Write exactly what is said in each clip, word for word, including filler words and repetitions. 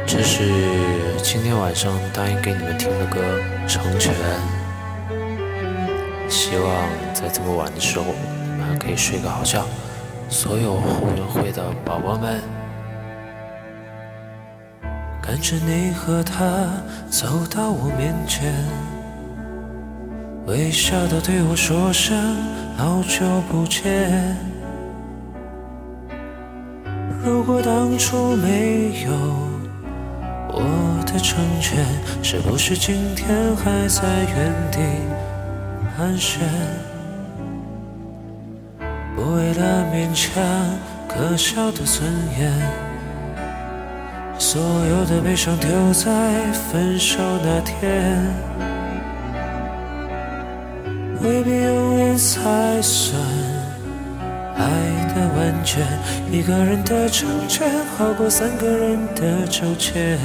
这是今天晚上答应给你们听的歌《成全》，希望在这么晚的时候你们还可以睡个好觉。所有后援会的宝宝们，看着你和他走到我面前，微笑地对我说声好久不见。如果当初没有我的成全，是不是今天还在原地盘旋？不为了勉强可笑的尊严，所有的悲伤丢在分手那天，未必永远才算爱的完全。一个人的成全好过三个人的纠结。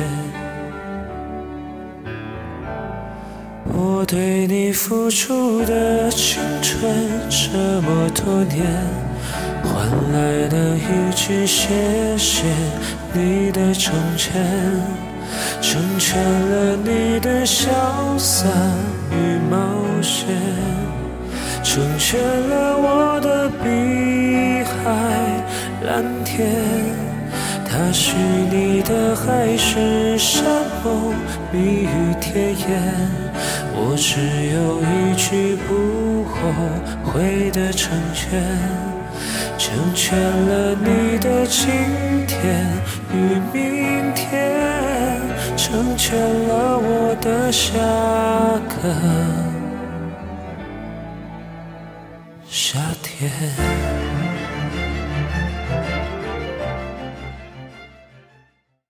我对你付出的青春这么多年，换来了一句谢谢你的成全，成全了你的潇洒与冒险，成全了我的碧海蓝天。它许你的海誓山盟蜜语甜言，我只有一句不后悔的成全，成全了你的今天与明天，成全了我的下个夏天。